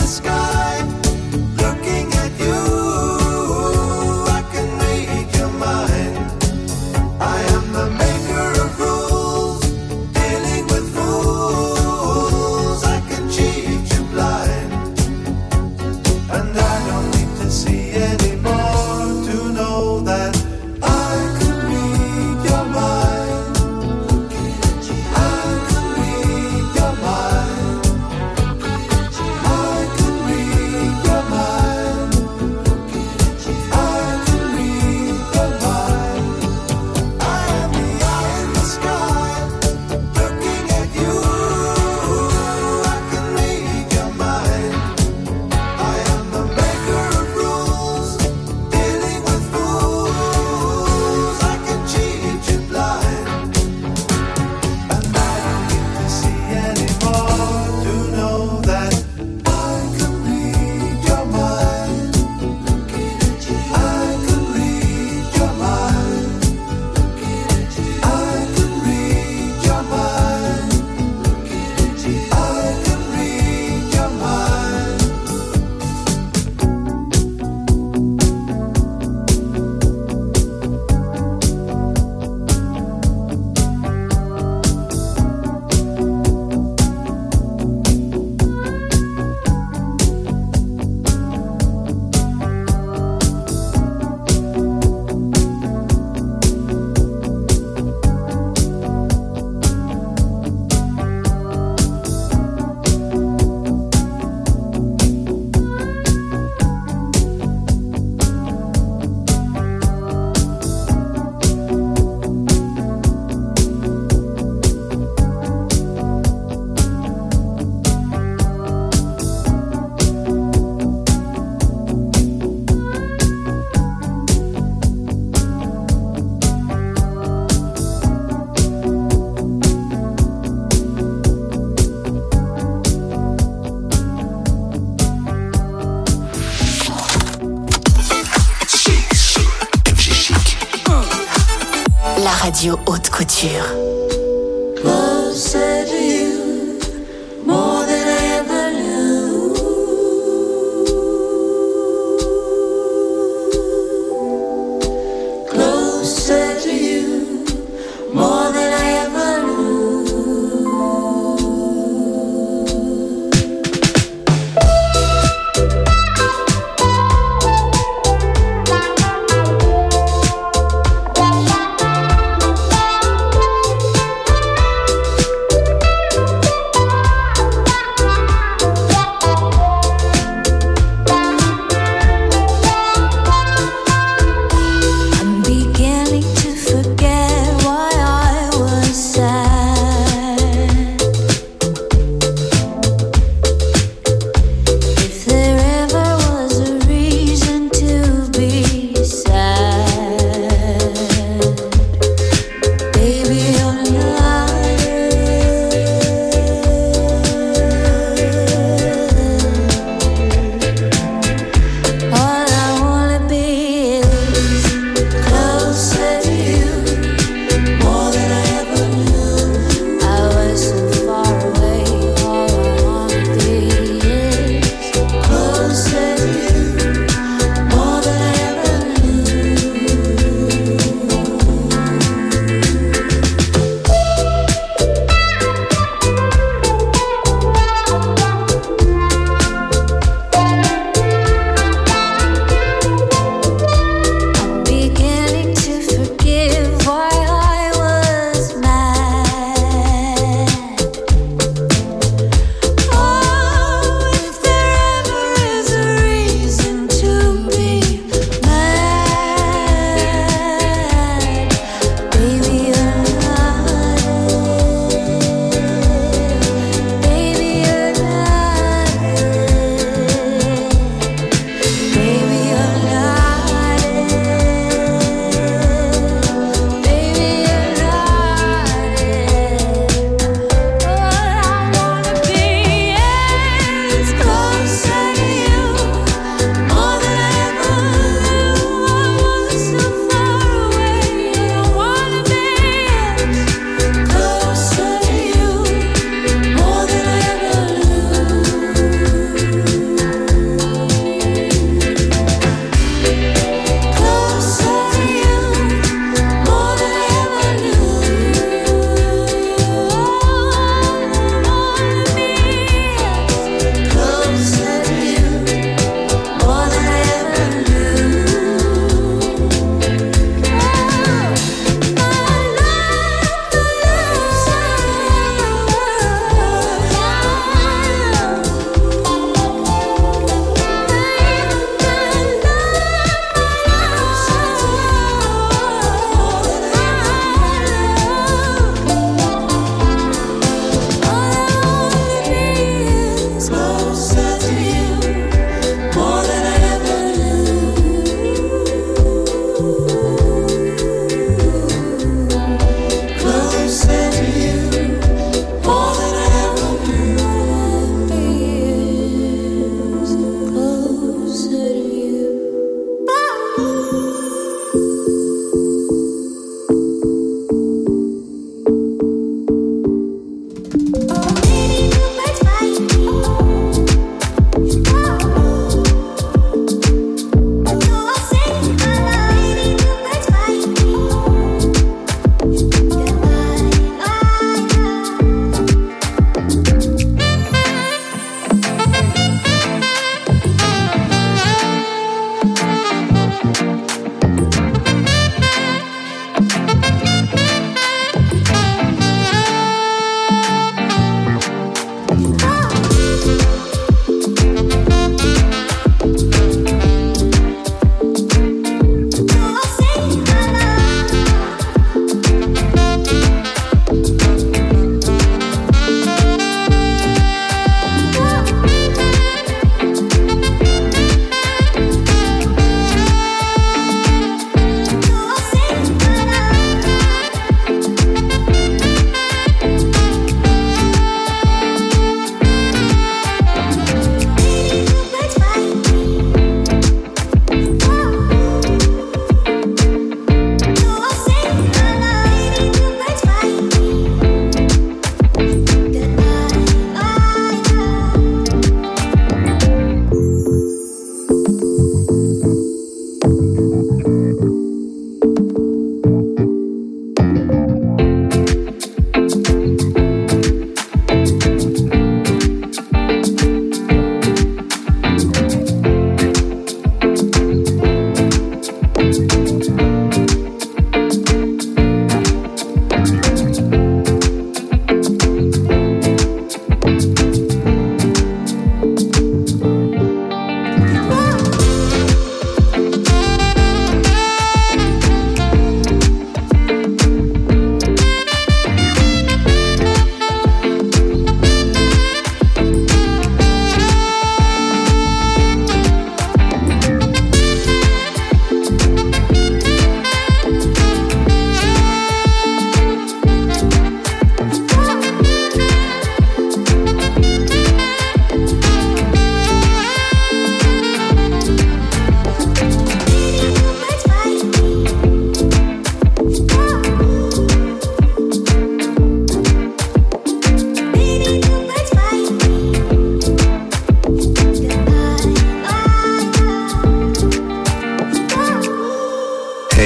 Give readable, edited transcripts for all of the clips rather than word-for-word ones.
Radio Haute Couture. Closer to you, more than I ever knew. Closer to you, more than I ever knew.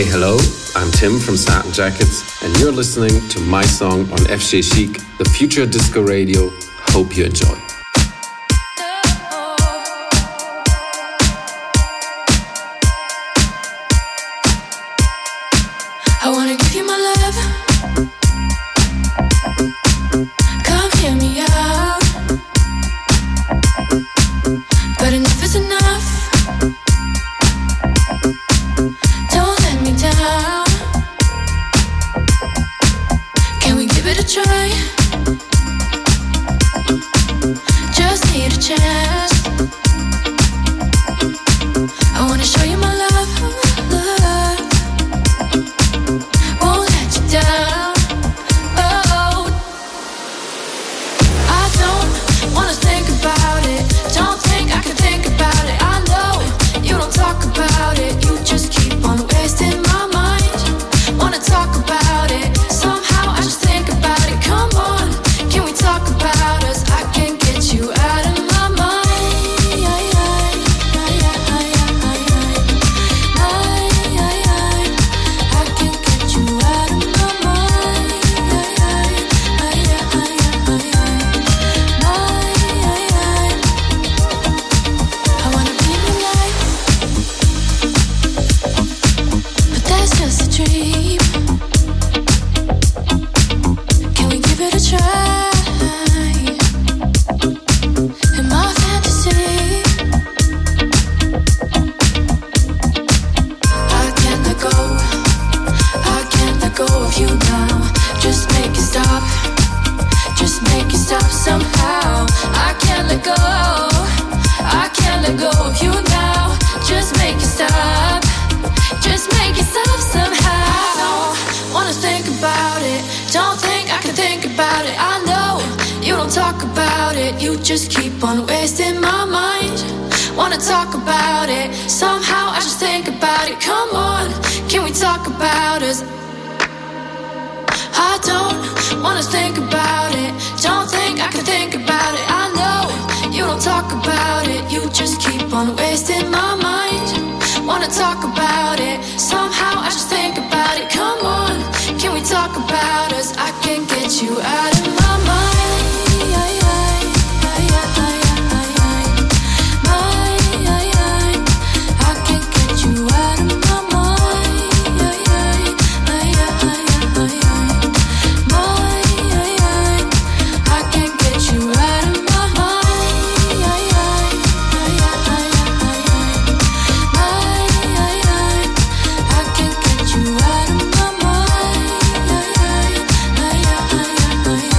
hello, I'm Tim from Satin Jackets, and you're listening to my song on FJ Chic, the Future Disco Radio. Hope you enjoy. I wanna give you my love. Come hear me out. But enough is enough. Don't let me down. Can we give it a try? Just need a chance. I wanna show you my love, love. Won't let you down. Oh, I don't wanna think about it. Don't think I can think about it. I know you don't talk about it. You just keep on wasting my mind. Wanna talk about it. Somehow I just think about it. Come on, can we talk about us? I can't get you out of my mind. I can't get you out of my mind. I wanna be in your life, but that's just a dream. Can we give it a try? In my fantasy, I can't let go. I can't let go of you now. Just make it stop. Just make it stop somehow. I can't let go. I can't let go of you now. Just make it stop. Just make it stop somehow. I don't wanna think about it. Don't think I can think about it. I know you don't talk about it. You just keep on wasting my mind. Wanna talk about it. Somehow I just think about it. Come on, can we talk about us? I don't wanna think about it. Don't think I can think about it. I know you don't talk about it. You just keep on wasting my mind. Wanna talk about it. Somehow I just think about it. Come on, can we talk about us? I can't get you out of my mind. I can't get you out of my mind. I can't get you out of my mind. I can't get you out of my mind.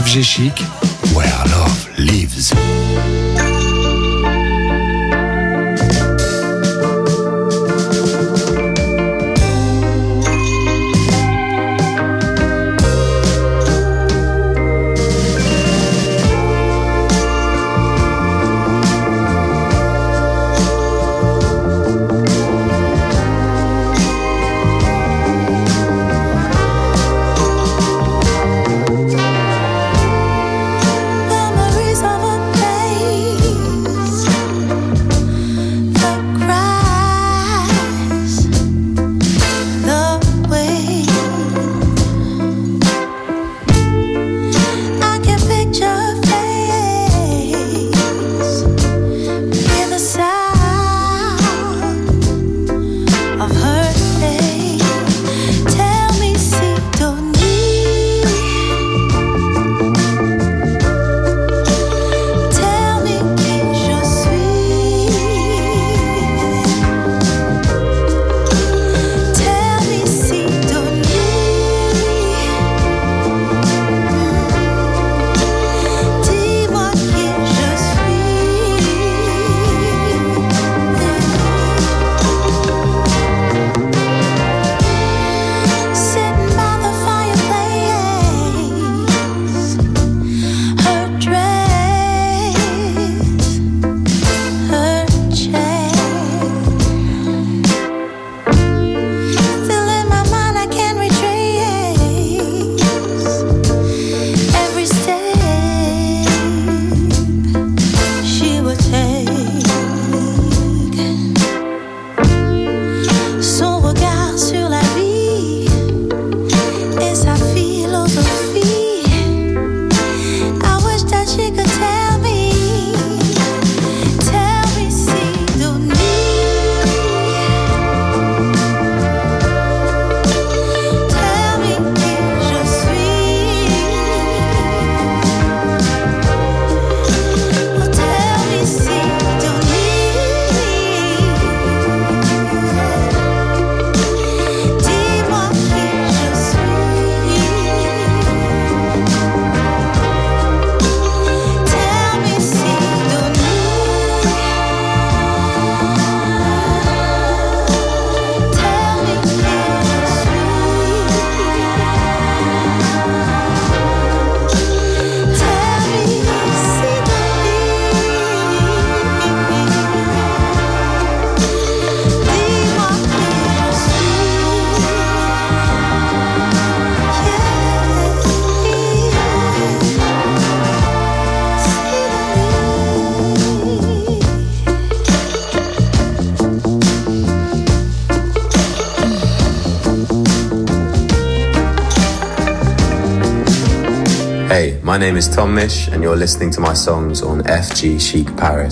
FG Chic, where love lives. Hey, my name is Tom Mish, and you're listening to my songs on FG Chic Paris.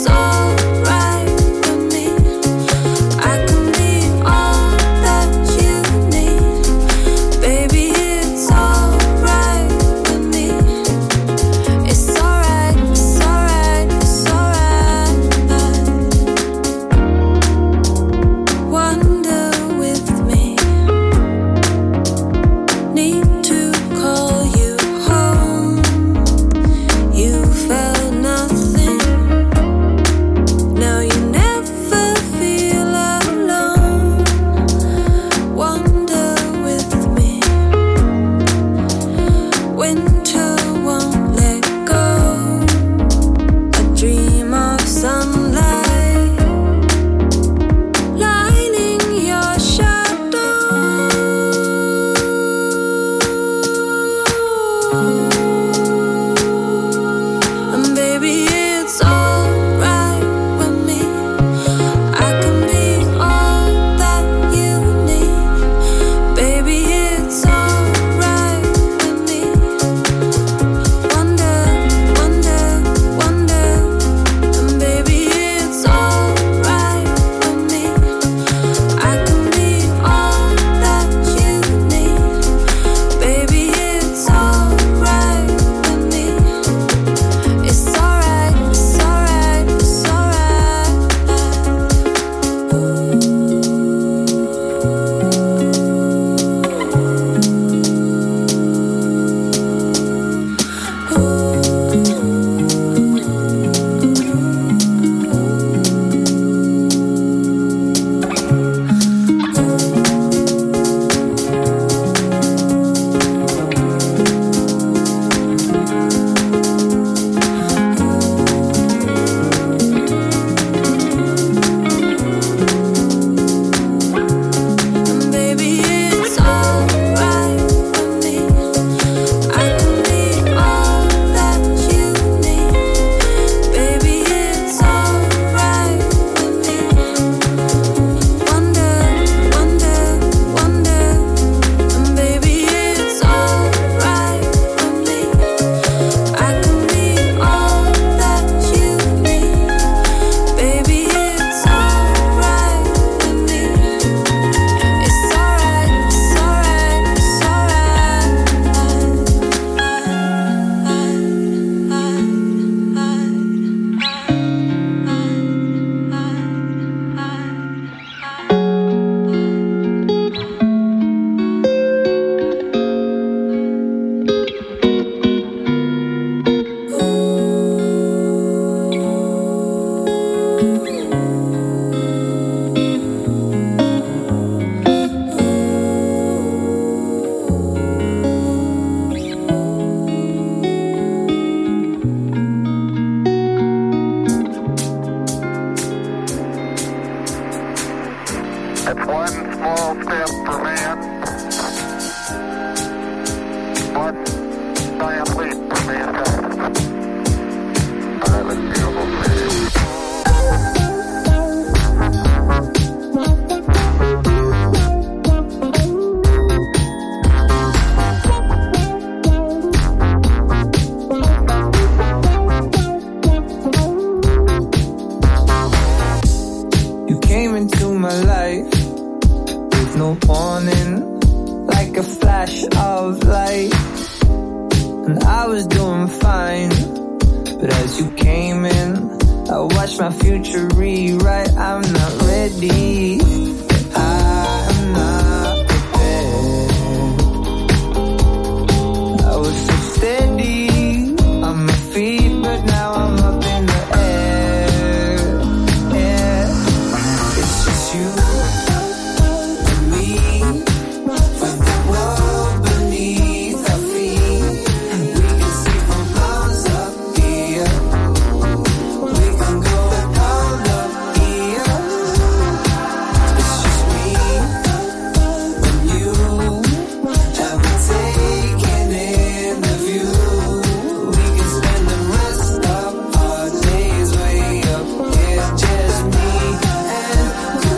You warning, like a flash of light. And I was doing fine, but as you came in, I watched my future rewrite. I'm not ready, I'm not prepared. I was so steady on my feet, but now I'm up in the air. Yeah, it's just you and me, with the world beneath our feet. We can see from miles up here. We can go all up here. It's just me and you, and we're taking in the view. We can spend the rest of our days way up here. Just me and you.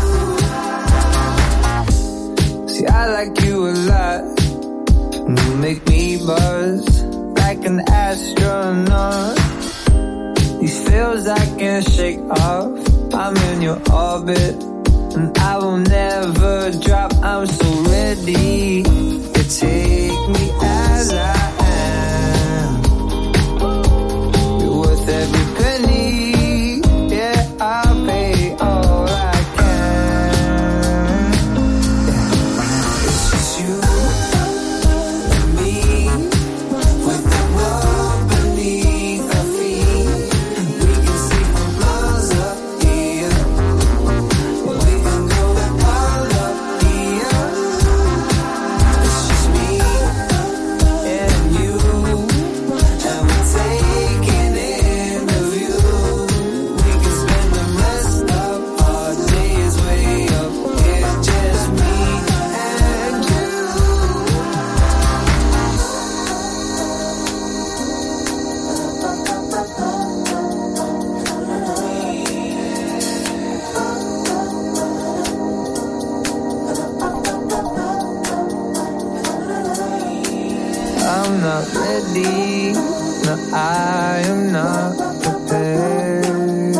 See, I like you a lot, and you make me buzz like an astronaut. These feels I can't shake off. I'm in your orbit, and I will never drop. I'm so ready to take me as I am. You're worth every penny. Yeah, I'll pay all I can. Yeah. It's just you and me, with the world beneath our feet. We can see from miles up here. We can go all up here. It's just me and you, and we're taking in the view. We can spend the rest of our days way up here. Just me and you. I'm not ready, no, I am not prepared.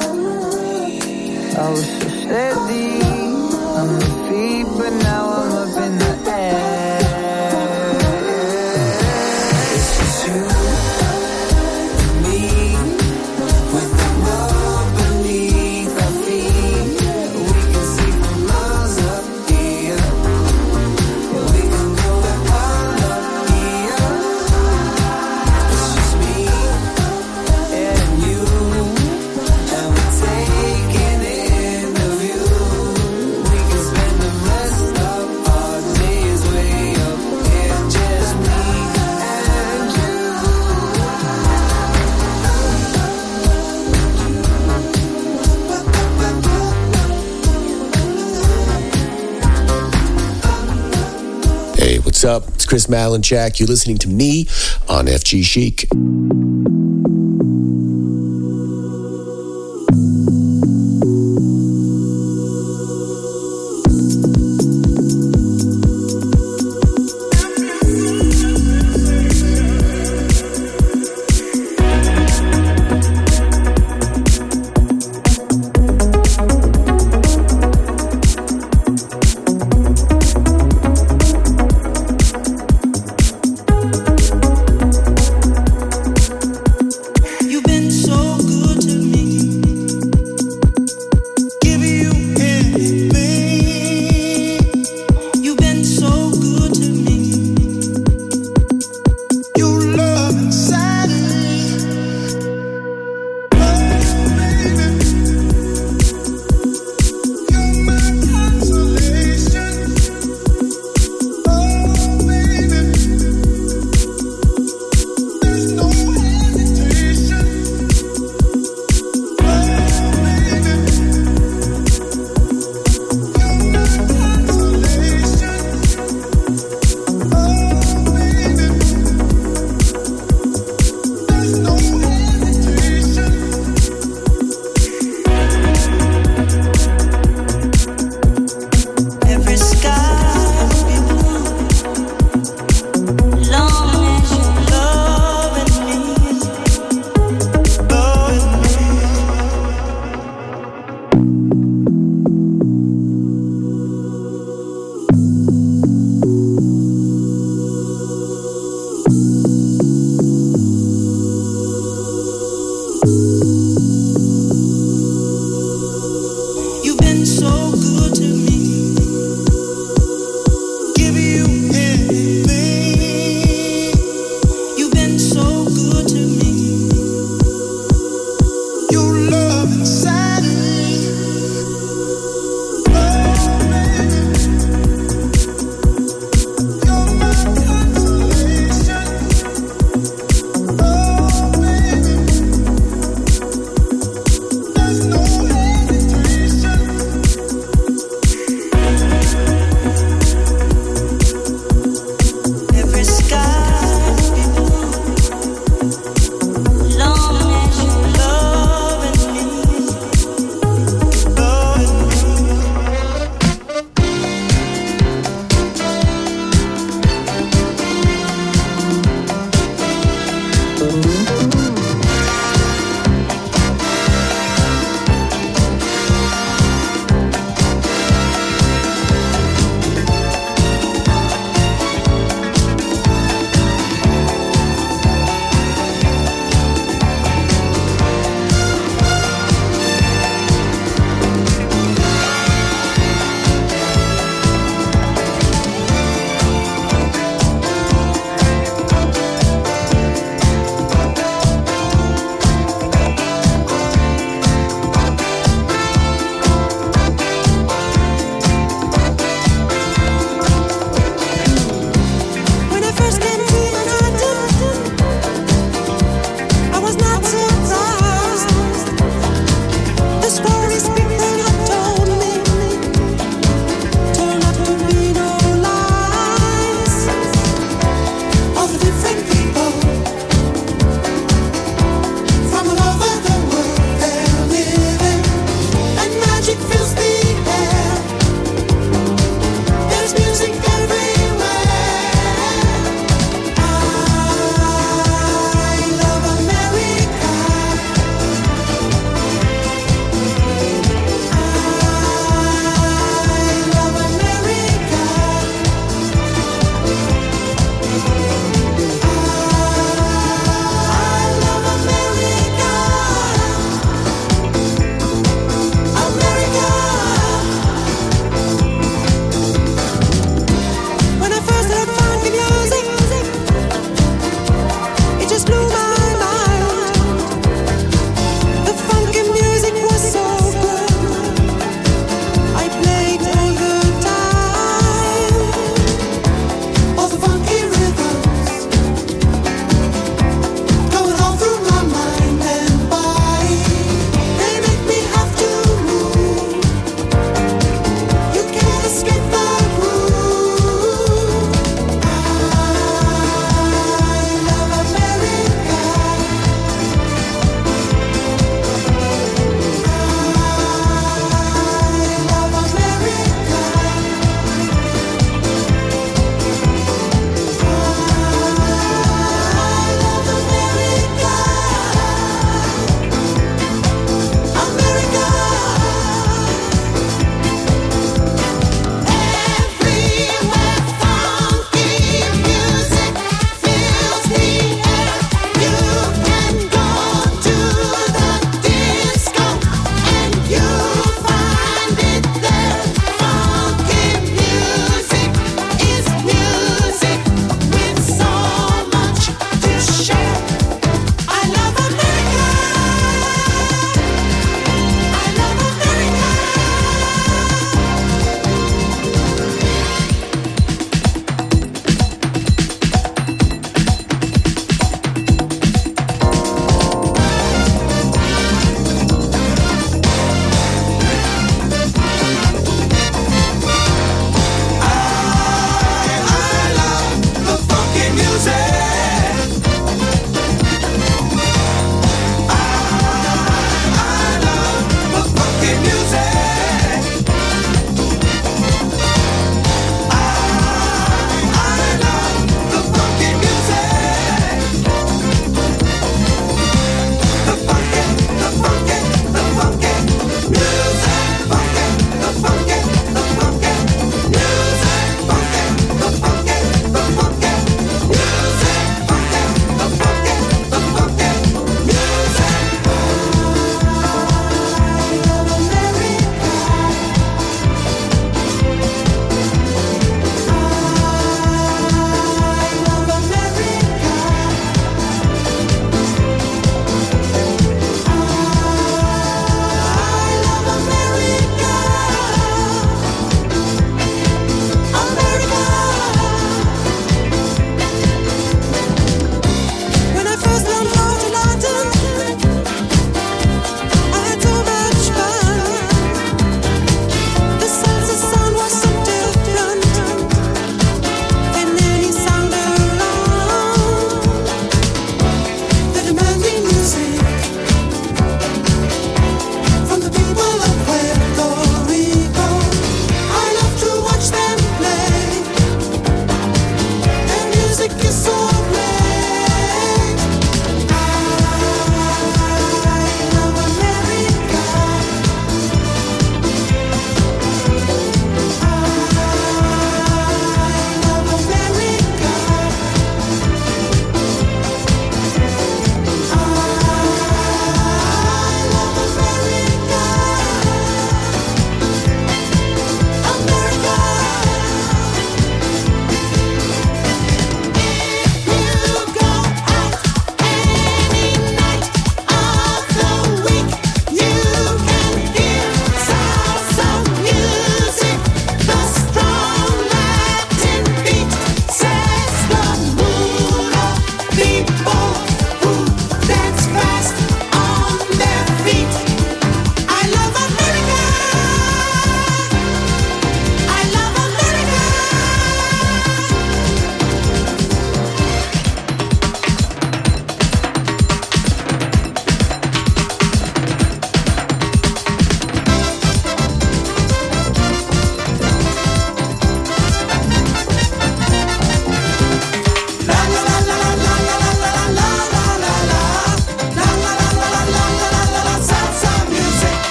I was so steady on my feet, but now I'm up in the air. It's just you and me, with the world beneath our feet. We can see from miles up here. We can go all up here. It's just me and you, and we're taking in the view. We can spend the rest of our days way up here. Just me and you. Hey, what's up? It's Chris Malinchak. You're listening to me on FG Chic.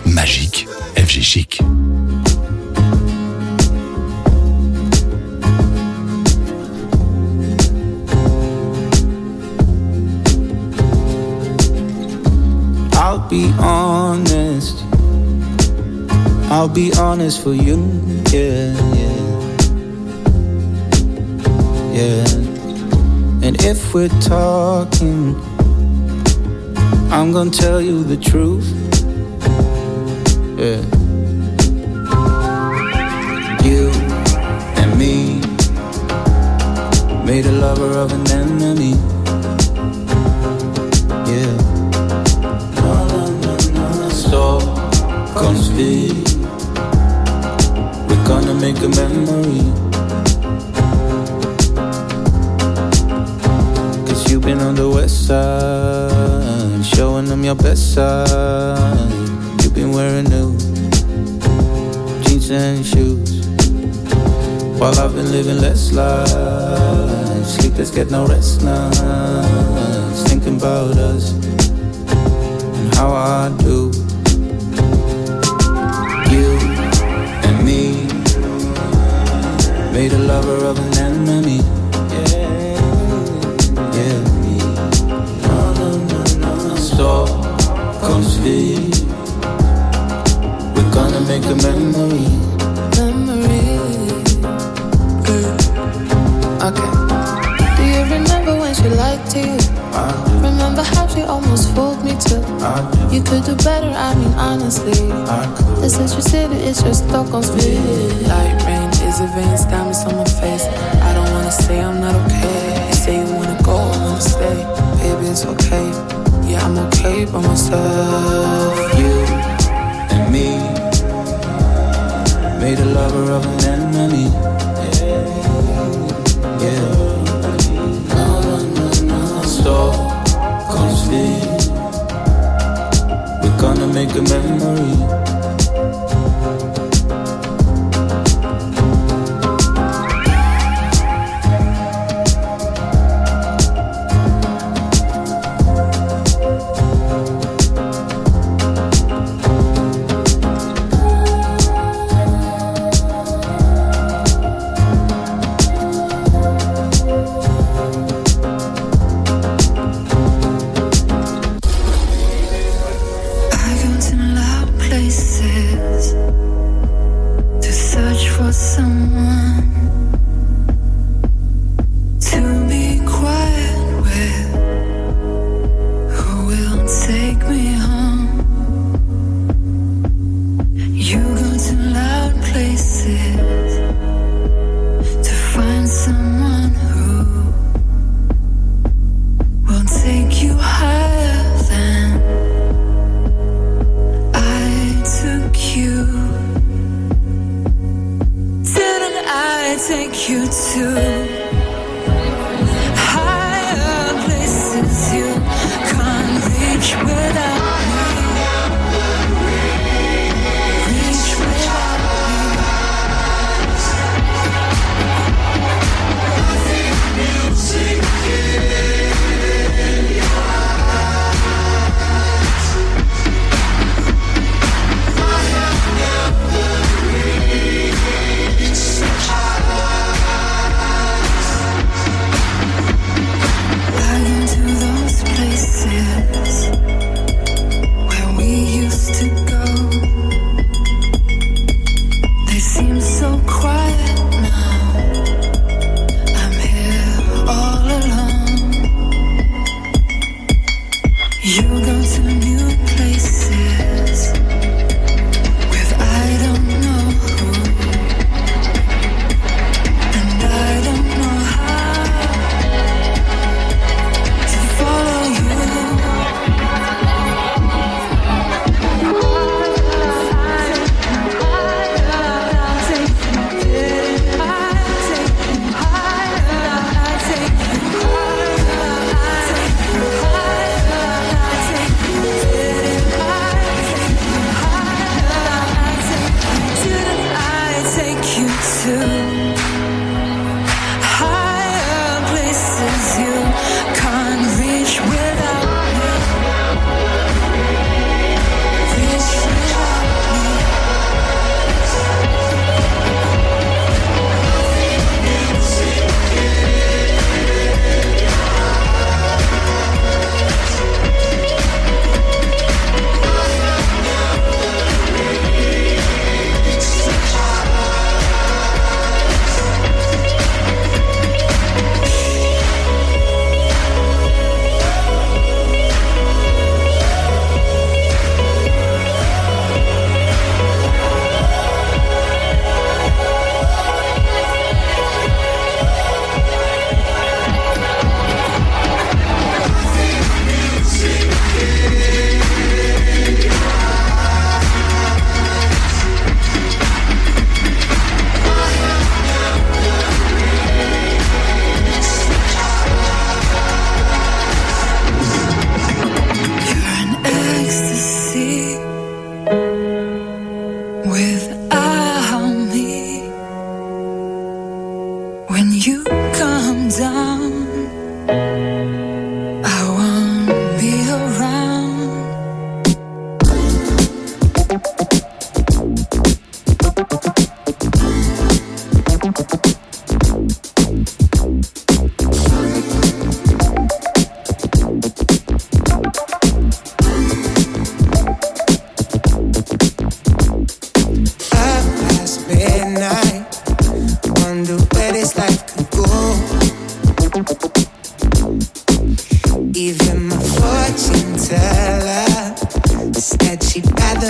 magique, FG Chic. I'll be honest for you, yeah. And if we're talking, I'm gonna tell you the truth, yeah. You and me made a lover of an enemy, yeah. Stop, come speak. We're gonna make a memory. Cause you've been on the west side, showing them your best side. You've been wearing new jeans and shoes, while I've been living less lives. Sleepless, get no rest nights, thinking about us and how I do. You and me made a lover of an enemy, yeah. Stop, come speak. We're gonna make a memory. Okay. Do you remember when she lied to you? Remember how she almost fooled me too? You could do better, I mean honestly. This is your city, it's your Stockholm speed. Light rain, dizzy veins, diamonds on my face. I don't wanna say I'm not okay. You say you wanna go, I wanna stay. Baby, it's okay. Yeah, I'm okay by myself. You and me made a lover of an enemy, yeah. Stop, come speak. We're gonna make a memory.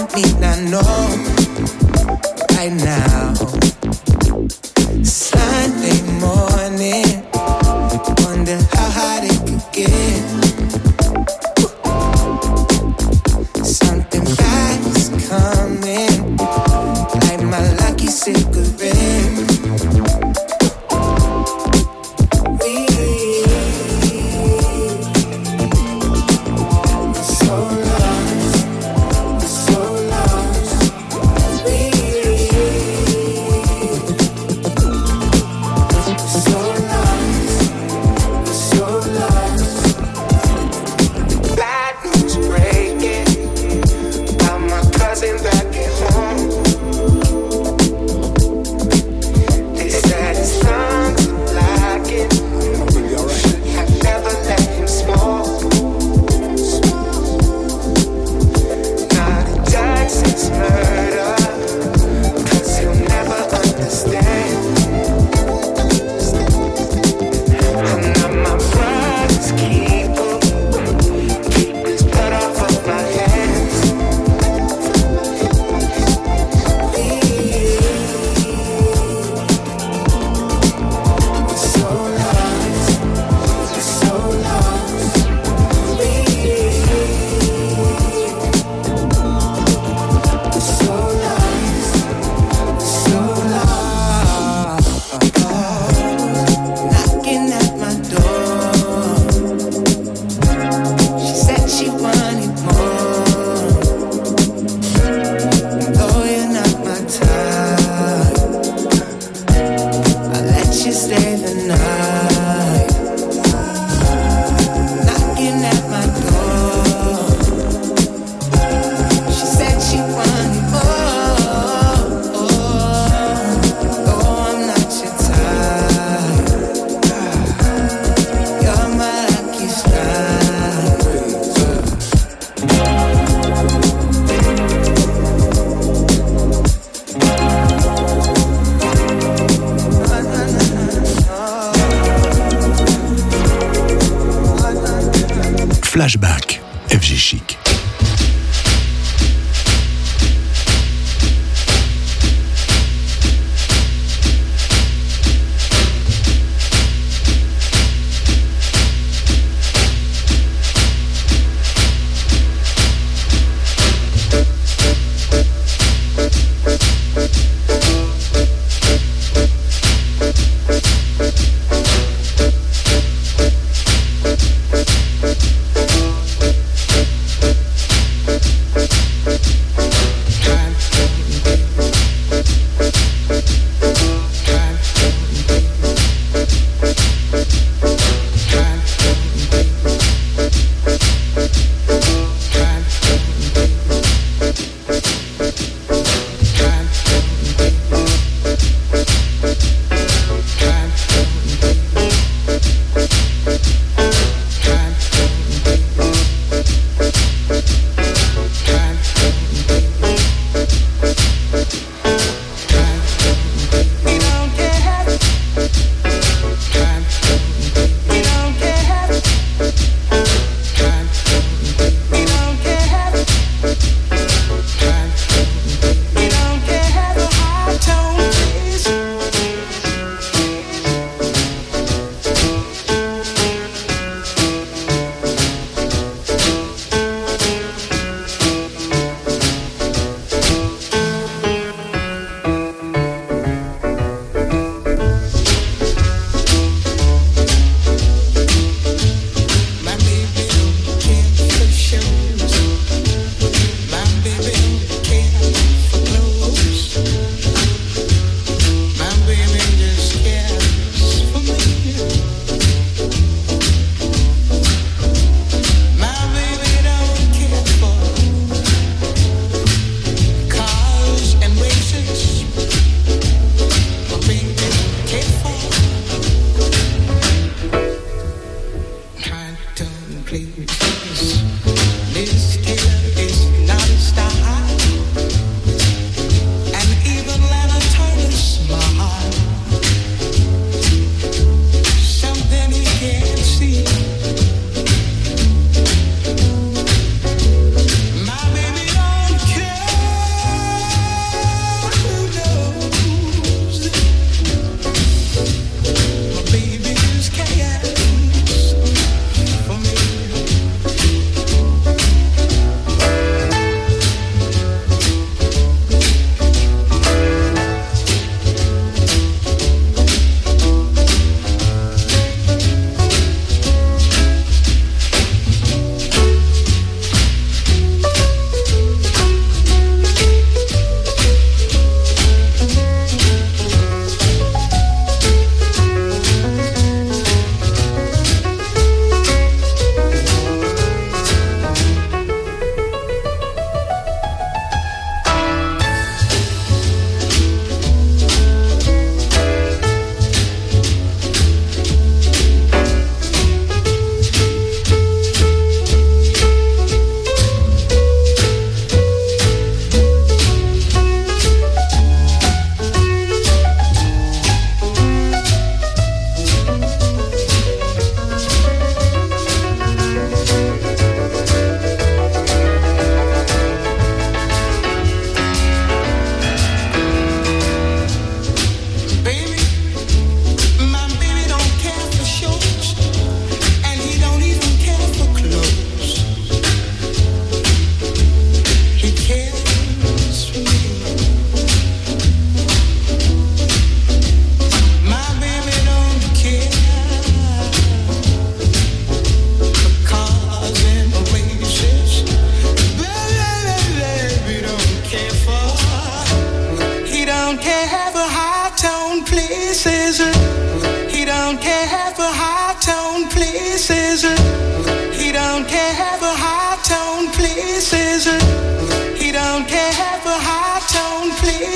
might not know right now. Sunday morning, wonder how hot it could get. Something bad's coming, like my lucky cigarette. Flashback, FG Chic.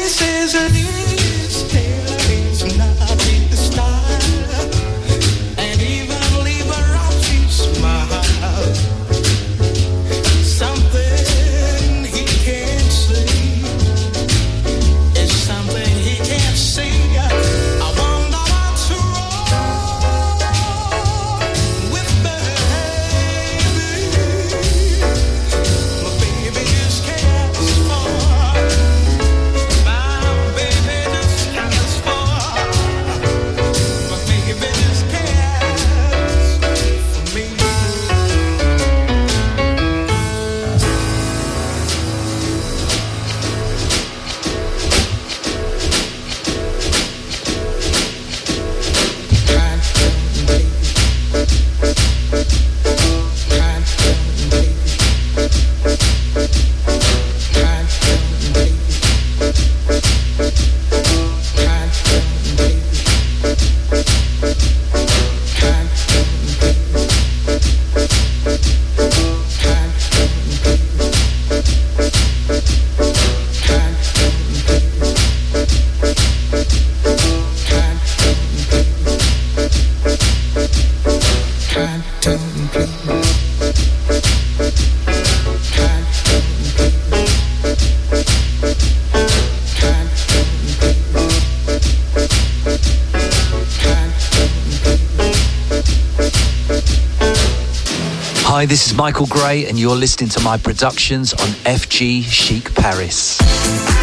Hi, this is Michael Gray, and you're listening to my productions on FG Chic Paris.